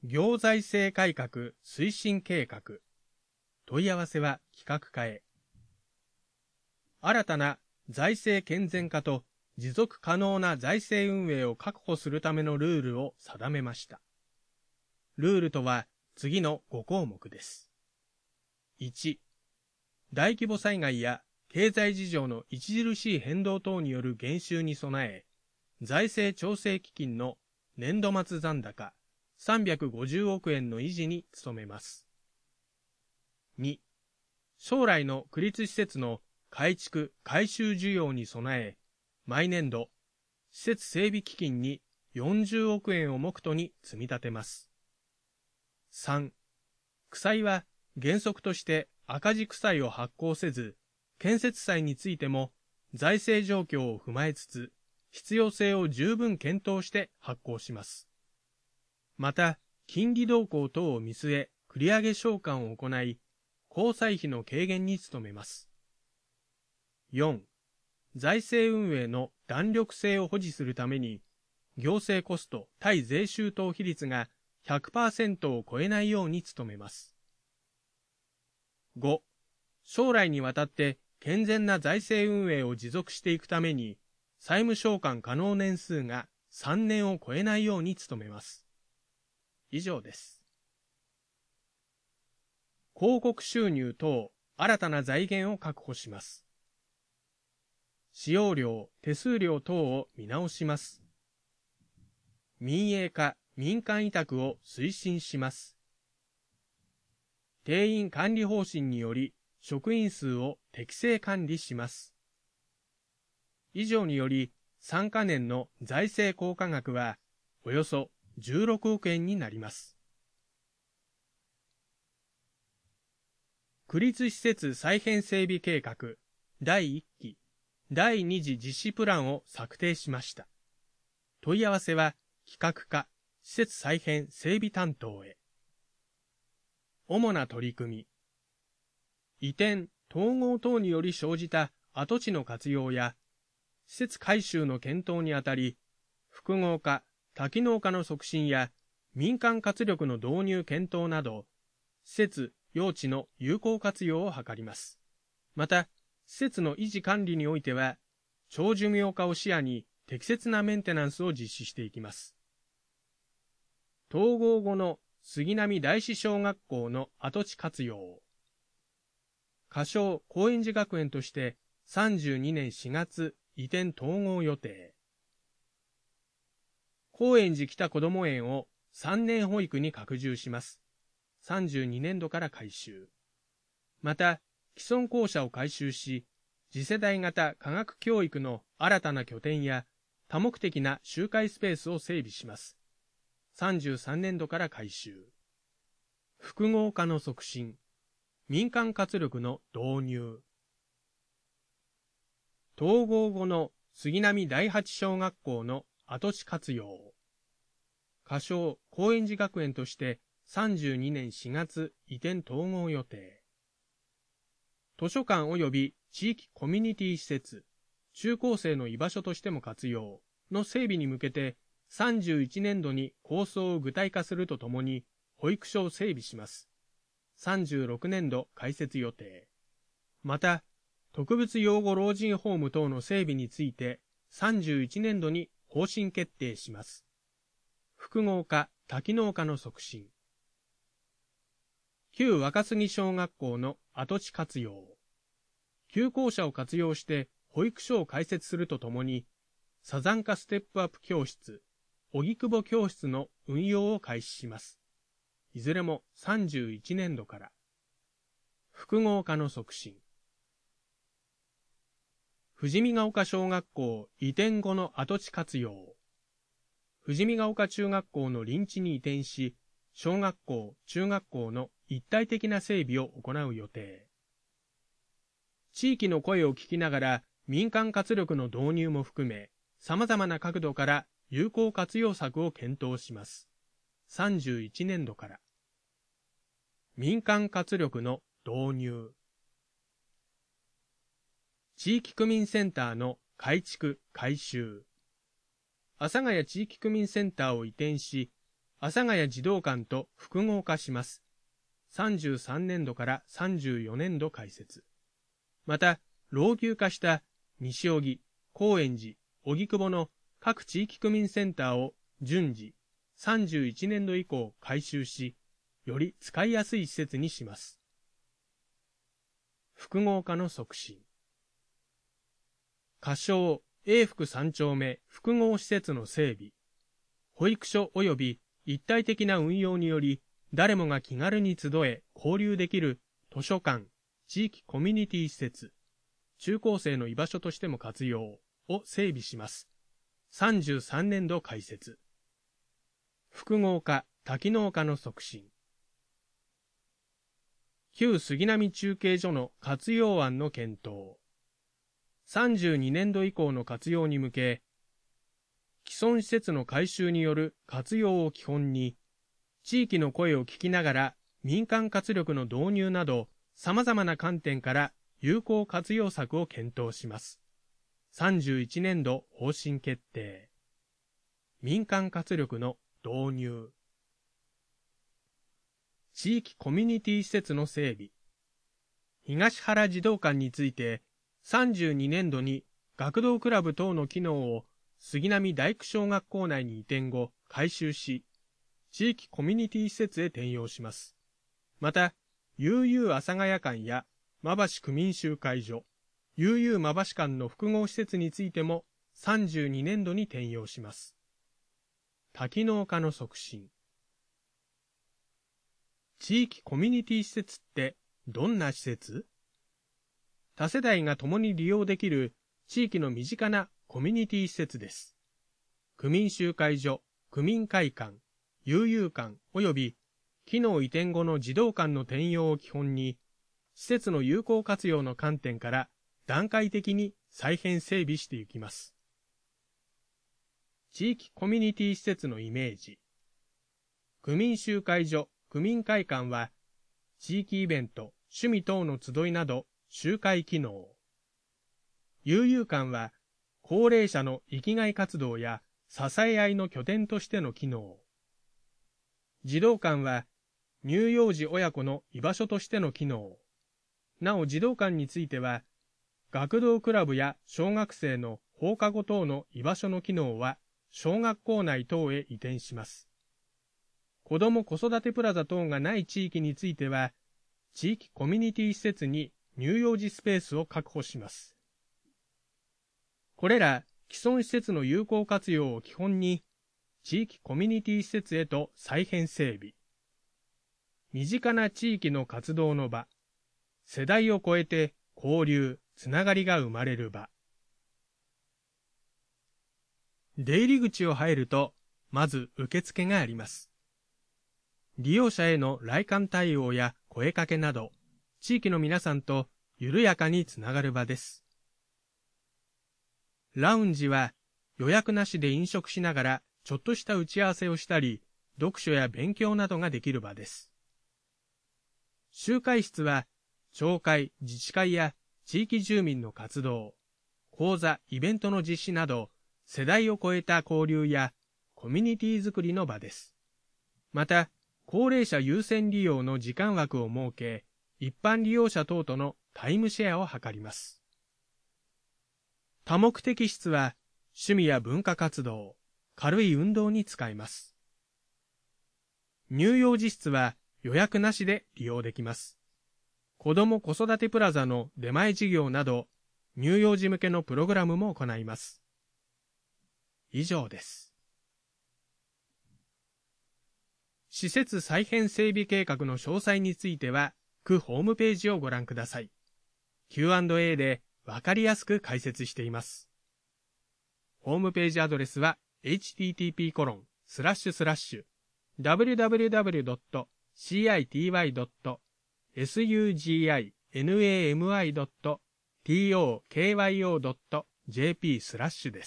行財政改革推進計画。問い合わせは企画課へ。新たな財政健全化と持続可能な財政運営を確保するためのルールを定めました。ルールとは次の5項目です。1、大規模災害や経済事情の著しい変動等による減収に備え、財政調整基金の年度末残高350億円の維持に努めます。2、将来の区立施設の改築・改修需要に備え、毎年度、施設整備基金に40億円を目途に積み立てます。3、区債は原則として赤字区債を発行せず、建設債についても財政状況を踏まえつつ、必要性を十分検討して発行します。また、金利動向等を見据え、繰り上げ償還を行い、公債費の軽減に努めます。4、財政運営の弾力性を保持するために、行政コスト対税収等比率が 100% を超えないように努めます。5、将来にわたって健全な財政運営を持続していくために、債務償還可能年数が3年を超えないように努めます。以上です。広告収入等新たな財源を確保します。使用料・手数料等を見直します。民営化・民間委託を推進します。定員管理方針により職員数を適正管理します。以上により3カ年の財政効果額はおよそ16億円になります。区立施設再編整備計画第1期第2次実施プランを策定しました。問い合わせは企画課施設再編整備担当へ。主な取り組み。移転・統合等により生じた跡地の活用や施設改修の検討にあたり、複合化・多機能化の促進や民間活力の導入検討など、施設・用地の有効活用を図ります。また、施設の維持管理においては、長寿命化を視野に適切なメンテナンスを実施していきます。統合後の杉並第四小学校の跡地活用。仮称高円寺学園として32年4月移転統合予定。高円寺北こども園を3年保育に拡充します。32年度から改修。また、既存校舎を改修し、次世代型科学教育の新たな拠点や多目的な集会スペースを整備します。33年度から改修。複合化の促進。民間活力の導入。統合後の杉並第八小学校の跡地活用。仮称高円寺学園として32年4月移転統合予定。図書館及び地域コミュニティ施設、中高生の居場所としても活用の整備に向けて31年度に構想を具体化するとともに保育所を整備します。36年度開設予定。また、特別養護老人ホーム等の整備について31年度に方針決定します。複合化・多機能化の促進。旧若杉小学校の跡地活用。旧校舎を活用して保育所を開設するとともに、サザンカステップアップ教室、荻窪教室の運用を開始します。いずれも31年度から。複合化の促進。富士見ヶ丘小学校移転後の跡地活用。富士見ヶ丘中学校の臨地に移転し、小学校・中学校の一体的な整備を行う予定。地域の声を聞きながら民間活力の導入も含め、様々な角度から有効活用策を検討します。31年度から。民間活力の導入。地域区民センターの改築・改修。阿佐ヶ谷地域区民センターを移転し、 阿佐ヶ谷児童館と複合化します。33年度から34年度開設。また、老朽化した西荻、高円寺、荻窪の各地域区民センターを順次31年度以降改修し、より使いやすい施設にします。複合化の促進。仮称永福3丁目複合施設の整備。保育所及び一体的な運用により、誰もが気軽に集え交流できる図書館、地域コミュニティ施設、中高生の居場所としても活用を整備します。33年度開設。複合化、多機能化の促進。旧杉並中継所の活用案の検討。32年度以降の活用に向け、既存施設の改修による活用を基本に、地域の声を聞きながら民間活力の導入など、様々な観点から有効活用策を検討します。31年度方針決定。民間活力の導入。地域コミュニティ施設の整備。東原児童館について、32年度に学童クラブ等の機能を杉並大工小学校内に移転後改修し、地域コミュニティ施設へ転用します。また、悠々阿佐ヶ谷館や馬橋区民集会所、悠々馬橋館の複合施設についても32年度に転用します。多機能化の促進。地域コミュニティ施設ってどんな施設？多世代が共に利用できる地域の身近なコミュニティ施設です。区民集会所、区民会館、悠々館及び機能移転後の児童館の転用を基本に、施設の有効活用の観点から段階的に再編整備していきます。地域コミュニティ施設のイメージ。区民集会所、区民会館は、地域イベント、趣味等の集いなど集会機能。悠々館は、高齢者の生きがい活動や支え合いの拠点としての機能。児童館は、乳幼児親子の居場所としての機能。なお児童館については、学童クラブや小学生の放課後等の居場所の機能は、小学校内等へ移転します。子ども子育てプラザ等がない地域については、地域コミュニティ施設に乳幼児スペースを確保します。これら既存施設の有効活用を基本に、地域コミュニティ施設へと再編整備。身近な地域の活動の場。世代を超えて交流、つながりが生まれる場。出入り口を入ると、まず受付があります。利用者への来館対応や声かけなど、地域の皆さんと緩やかにつながる場です。ラウンジは予約なしで飲食しながらちょっとした打ち合わせをしたり、読書や勉強などができる場です。集会室は、町会、自治会や地域住民の活動、講座、イベントの実施など、世代を超えた交流やコミュニティづくりの場です。また、高齢者優先利用の時間枠を設け、一般利用者等とのタイムシェアを図ります。多目的室は、趣味や文化活動、軽い運動に使えます。乳幼児室は予約なしで利用できます。子ども子育てプラザの出前事業など、乳幼児向けのプログラムも行います。以上です。施設再編整備計画の詳細については、区ホームページをご覧ください。Q&A でわかりやすく解説しています。ホームページアドレスは http://www.cityy.suginami.tokyo.jp/ です。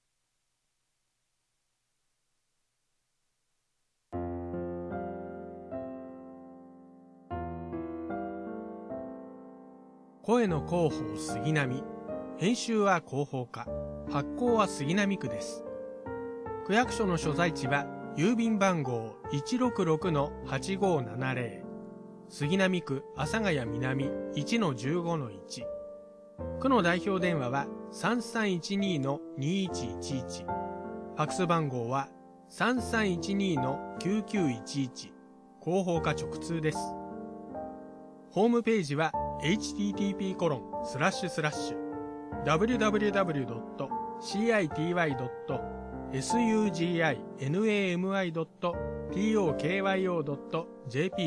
声の広報杉並、編集は広報課、発行は杉並区です。区役所の所在地は郵便番号 166-8570、杉並区阿佐ヶ谷南 1-15-1。区の代表電話は 3312-2111。ファクス番号は 3312-9911。広報課直通です。ホームページは http://www.cityvi.suginami.tokyo.jp/。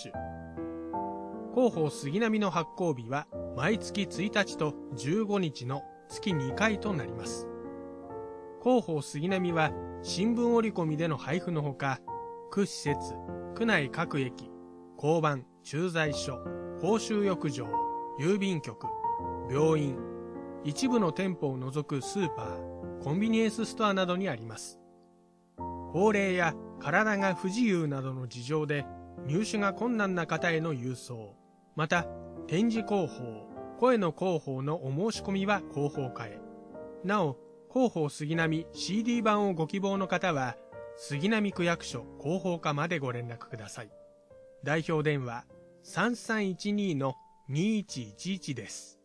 広報杉並の発行日は毎月1日と15日の月2回となります。広報杉並は新聞折り込みでの配布のほか、区施設、区内各駅、交番、駐在所、公衆浴場、郵便局、病院、一部の店舗を除くスーパー、コンビニエンスストアなどにあります。高齢や体が不自由などの事情で入手が困難な方への郵送、また展示広報、声の広報のお申し込みは広報課へ。なお、広報杉並 CD 版をご希望の方は杉並区役所広報課までご連絡ください。代表電話 3312-2111 です。